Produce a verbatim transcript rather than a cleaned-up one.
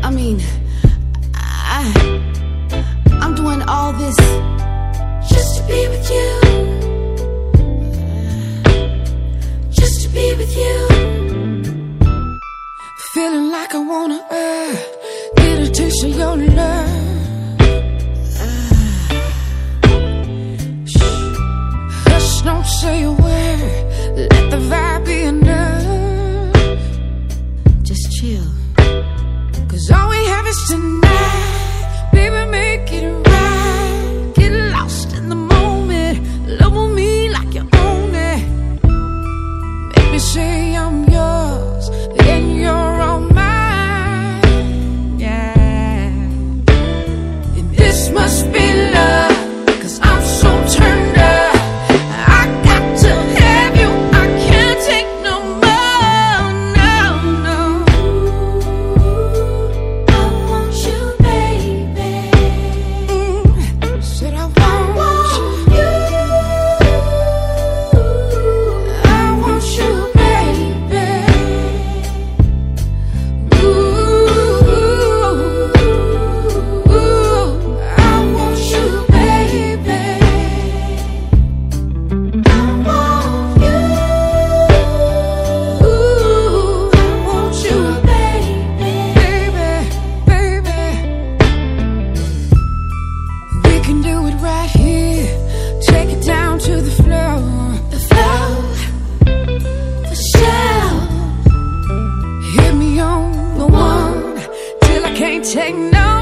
I mean, I, I'm doing all this just to be with you, just to be with you. Feeling like I wanna uh, get a taste of your love. Don't say a word, let the vibe be enough. Just chill, cause all we have is tonight. Baby, make it right. Get lost in the moment. Love on me like you own it. Make me say I'm yours, then you're all mine. Yeah. And this must be love, cause I'm so turned up. Take no